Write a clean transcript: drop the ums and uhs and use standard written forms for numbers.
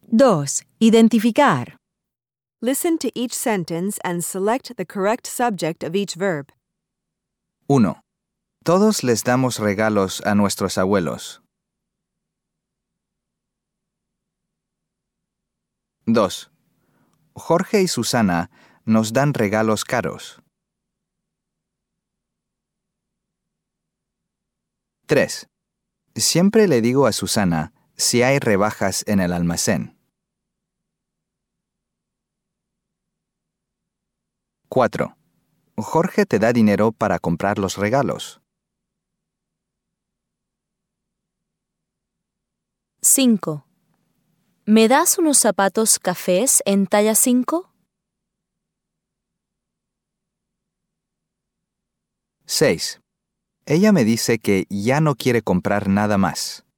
2. Identificar. Listen to each sentence and select the correct subject of each verb. 1. Todos les damos regalos a nuestros abuelos. 2. Jorge y Susana nos dan regalos caros. 3. Siempre le digo a Susana si hay rebajas en el almacén. 4. Jorge te da dinero para comprar los regalos. 5. ¿Me das unos zapatos cafés en talla 5? 6. Ella me dice que ya no quiere comprar nada más.